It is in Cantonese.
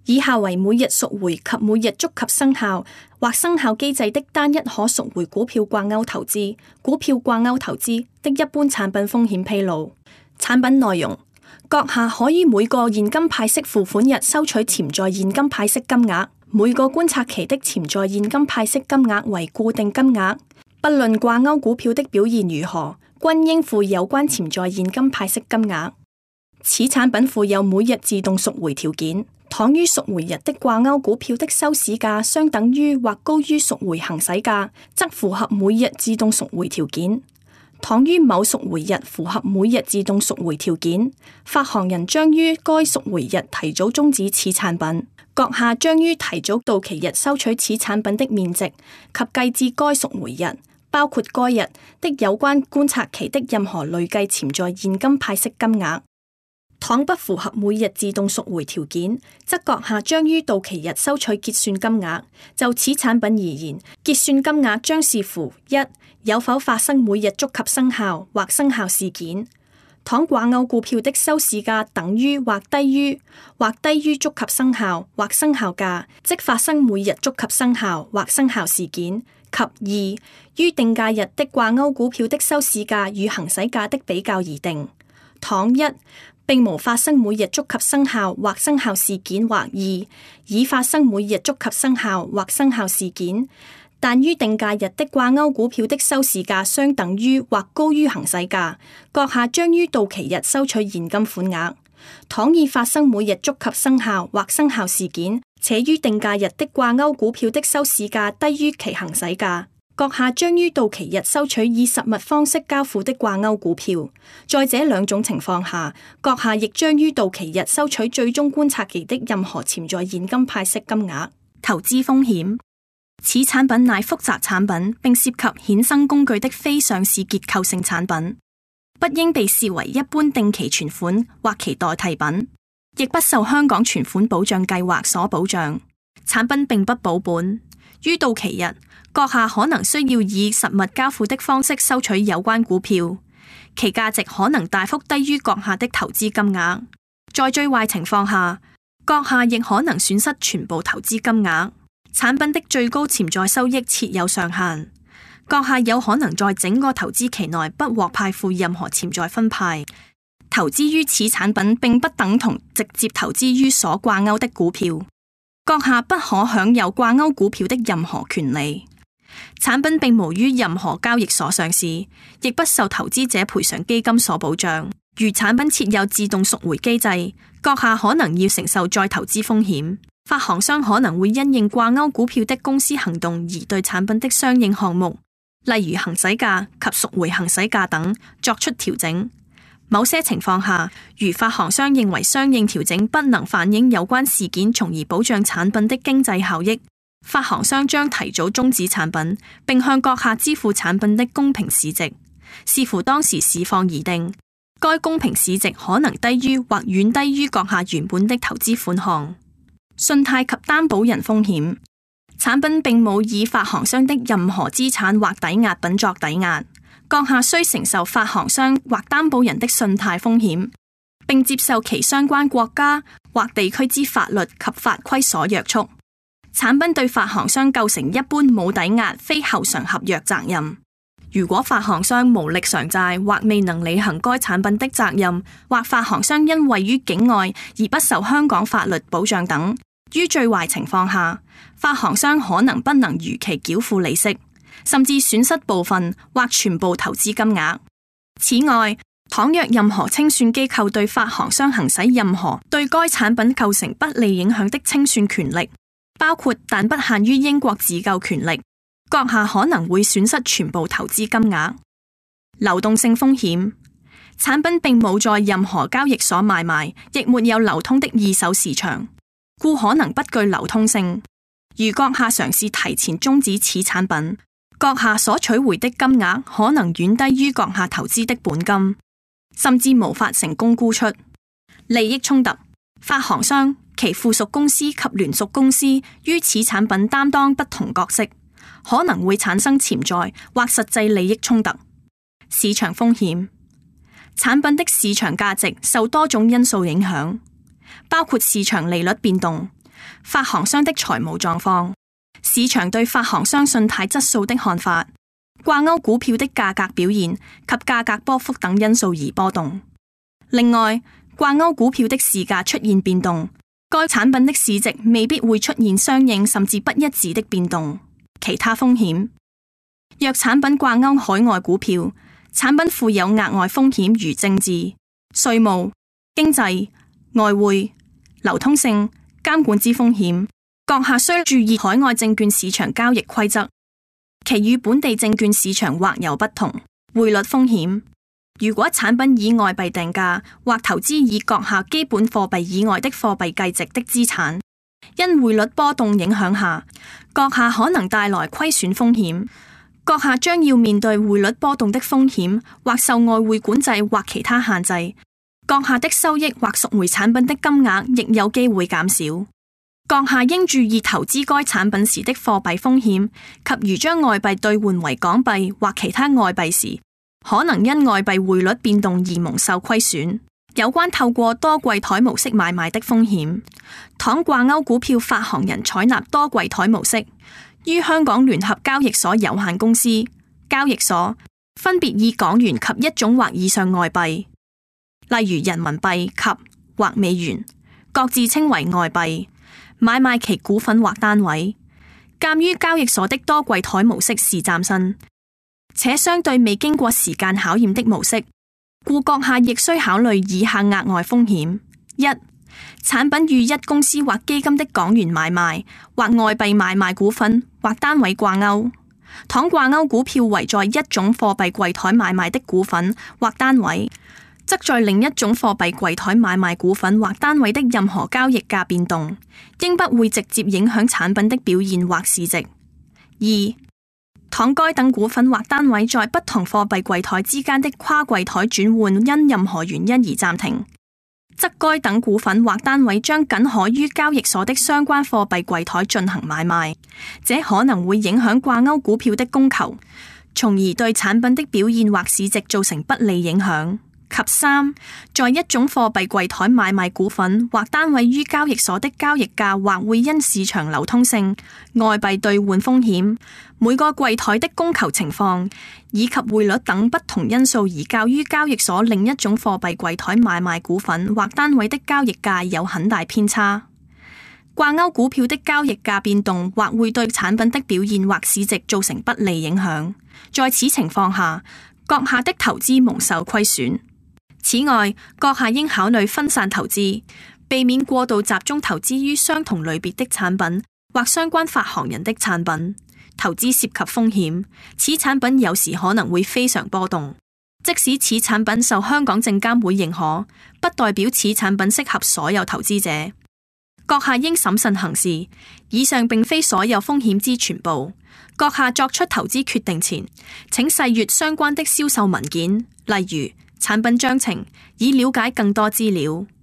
以下為每日贖回及每日觸及生效或生效機制的單一可贖回股票掛鈎投資、股票掛鈎投資的一般產品風險披露。產品內容：閣下可於每個現金派息付款日收取潛在現金派息金額，每個觀察期的潛在現金派息金額為固定金額，不論掛鈎股票的表現如何，均應附有關潛在現金派息金額。此產品附有每日自動贖回條件，倘於贖回日的掛鈎股票的收市價相等於或高於贖回行使價，則符合每日自動贖回條件。倘於某贖回日符合每日自動贖回條件，發行人將於該贖回日提早終止此產品。閣下將於提早到期日收取此產品的面值及計至該贖回日，包括該日的有關觀察期的任何累計潛在現金派息金額。倘不符合每日自動贖回條件，則閣下將於到期日收取結算金額。就此產品而言，結算金額將視乎一有否發生每日觸及生效或生效事件。倘掛鈎股票的收市價等於或低於觸及生效或生效價，即發生每日觸及生效或生效事件。及二於定價日的掛鈎股票的收市價與行使價的比較而定。倘一並無發生每日觸及生效或生效事件，或二已發生每日觸及生效或生效事件，但於定價日的掛鈎股票的收市價相等於或高於行使價，閣下將於到期日收取現金款額。倘已發生每日觸及生效或生效事件，且於定價日的掛鈎股票的收市價低於其行使價，閣下將於到期日收取以實物方式交付的掛鈎股票。在這兩種情況下，閣下亦將於到期日收取最終觀察期的任何潛在現金派息金額。投資風險：此產品乃複雜產品，並涉及衍生工具的非上市結構性產品，不應被視為一般定期存款或其代替品，亦不受香港存款保障計劃所保障。產品並不保本，於到期日，閣下可能需要以實物交付的方式收取有關股票，其價值可能大幅低於閣下的投資金額。在最壞情況下，閣下亦可能損失全部投資金額。產品的最高潛在收益設有上限，閣下有可能在整個投資期內不獲派付任何潛在分派。投資於此產品並不等同直接投資於所掛鈎的股票，閣下不可享有掛鈎股票的任何權利。產品並無於任何交易所上市，亦不受投資者賠償基金所保障。如產品設有自動贖回機制，閣下可能要承受再投資風險。發行商可能會因應掛鈎股票的公司行動而對產品的相應項目，例如行使價及贖回行使價等作出調整。某些情況下，如發行商認為相應調整不能反映有關事件，從而保障產品的經濟效益，發行商將提早終止產品，並向閣下支付產品的公平市值，視乎當時市況而定。該公平市值可能低於或遠低於閣下原本的投資款項。信貸及擔保人風險：產品並冇以發行商的任何資產或抵押品作抵押，閣下需承受發行商或擔保人的信貸風險，並接受其相關國家或地區之法律及法規所約束。產品對發行商構成一般冇抵押非後償合約責任。如果發行商無力償債或未能履行該產品的責任，或發行商因位於境外而不受香港法律保障等，於最壞情況下，發行商可能不能如期繳付利息，甚至損失部分或全部投資金額。此外，倘若任何清算機構對發行商行使任何對該產品構成不利影響的清算權力，包括但不限於英國自救權力，閣下可能會損失全部投資金額。流動性風險：產品並冇在任何交易所買賣，亦沒有流通的二手市場，故可能不具流通性。如閣下嘗試提前終止此產品，閣下所取回的金額可能遠低於閣下投資的本金，甚至無法成功沽出。利益衝突：發行商、其附屬公司及聯屬公司於此產品擔當不同角色，可能會產生潛在或實際利益衝突。市場風險：產品的市場價值受多種因素影響，包括市場利率變動、 發行商的財務狀況、市場對發行商信貸質素的看法、掛鈎股票的價格表現及價格波幅等因素而波動。另外，掛鈎股票的市價出現變動，該產品的市值未必會出現相應甚至不一致的變動。其他風險，若產品掛鈎海外股票，產品附有額外風險如政治、稅務、經濟、外匯、流通性、監管之風險。閣下需注意海外證券市場交易規則，其與本地證券市場或有不同。匯率風險，如果產品以外幣定價或投資以閣下基本貨幣以外的貨幣計值的資產，因匯率波動影響下，閣下可能帶來虧損風險。閣下將要面對匯率波動的風險，或受外匯管制或其他限制。閣下的收益或贖回產品的金額亦有機會減少。閣下應注意投資該產品時的貨幣風險，及如將外幣兌換為港幣或其他外幣時，可能因外幣匯率變動而蒙受虧損。有關透過多櫃台模式買賣的風險，倘掛鈎股票發行人採納多櫃台模式，於香港聯合交易所有限公司交易所分別以港元及一種或以上外幣，例如人民幣及或美元，各自稱為外幣，買賣其股份或單位。鑒於交易所的多櫃台模式是嶄新且相對未經過時間考驗的模式，故閣下亦需考慮以下額外風險：一、產品與一公司或基金的港元買賣或外幣買賣股份或單位掛鈎，倘掛鈎股票為在一種貨幣櫃台買賣的股份或單位，則在另一種貨幣櫃台買賣股份或單位的任何交易價變動，應不會直接影響產品的表現或市值。二、倘該等股份或單位在不同貨幣櫃台之間的跨櫃台轉換因任何原因而暫停，則該等股份或單位將僅可於交易所的相關貨幣櫃台進行買賣，這可能會影響掛鈎股票的供求，從而對產品的表現或市值造成不利影響。及三，在一種貨幣櫃台買賣股份或單位於交易所的交易價或會因市場流通性、外幣兌換風險、每個櫃台的供求情況以及匯率等不同因素而較於交易所另一種貨幣櫃台買賣股份或單位的交易價有很大偏差。掛鈎股票的交易價變動或會對產品的表現或市值造成不利影響，在此情況下，閣下的投資蒙受虧損。此外，閣下應考慮分散投資，避免過度集中投資於相同類別的產品或相關發行人的產品。投資涉及風險，此產品有時可能會非常波動。即使此產品受香港證監會認可，不代表此產品適合所有投資者。閣下應審慎行事，以上並非所有風險之全部。閣下作出投資決定前，請細閱相關的銷售文件，例如產品章程，以了解更多資料。